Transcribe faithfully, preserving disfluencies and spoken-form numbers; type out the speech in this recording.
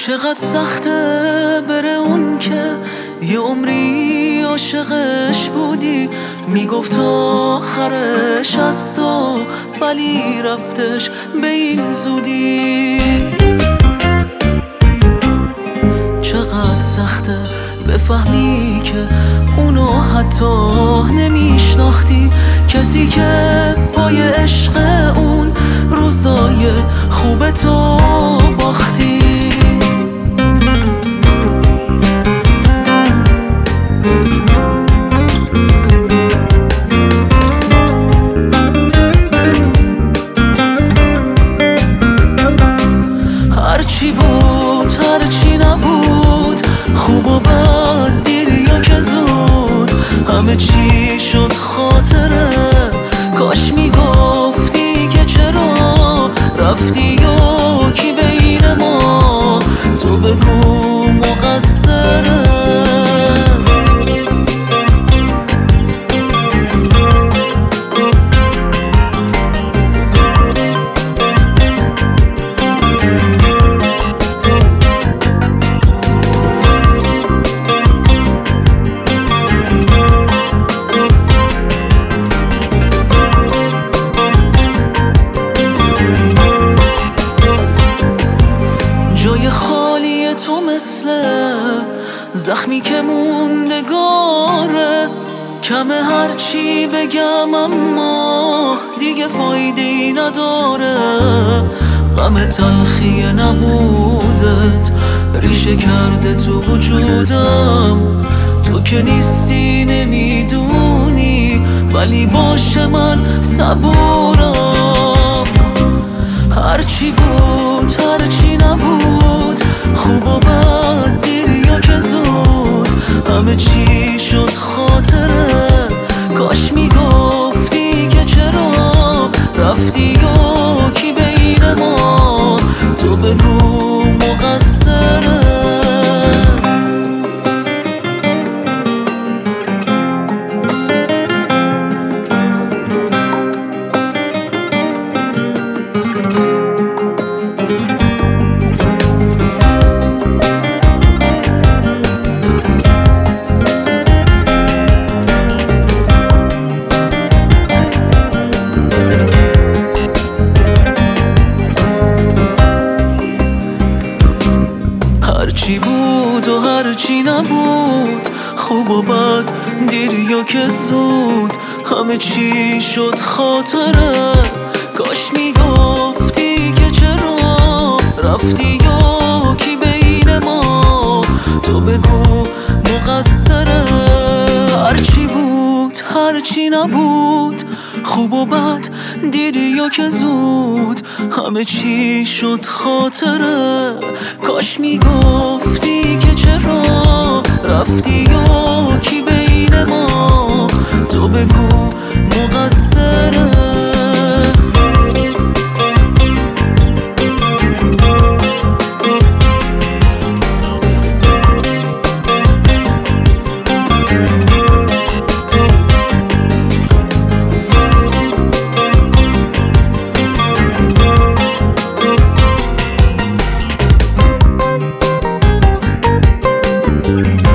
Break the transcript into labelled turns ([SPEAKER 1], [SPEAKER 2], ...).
[SPEAKER 1] چقدر سخته بره اون که یه عمری عاشقش بودی، میگفت آخرش از تو ولی رفتش به این زودی. چقدر سخته بفهمی که اونو حتی نمیشناختی، کسی که پای عشق اون روزای خوب تو باختی. هرچی بود هرچی نبود، خوب و بد دیر یا که زود، همه چی شد خاطره. کاش میگفتی که چرا رفتی یا کی بین ما، تو بگو مقصره. جای خالی تو مثل زخمی که موندگاره، کمه هرچی بگم اما دیگه فایده‌ای نداره. غم تلخی نبودت ریشه کرده تو وجودم، تو که نیستی نمیدونی ولی باشه من صبورم. هرچی بود هرچی نبود، خوب و بد دیر یا که زود، همه چی شد خاطره. کاش میگفتی که چرا رفتی یا کی بین ما، تو بگو مقصره. هرچی بود و هرچی نبود، خوب و بد دیر یا که زود، همه چی شد خاطره. کاش میگفتی که چرا رفتی یا کی بین ما، تو بگو مقصره. هرچی بود هرچی نبود، خوب و بد دیر یا که زود، همه چی شد خاطره. کاش میگفتی که چرا رفتی یا کی بین ما، تو بگو مقصره.
[SPEAKER 2] Thank you.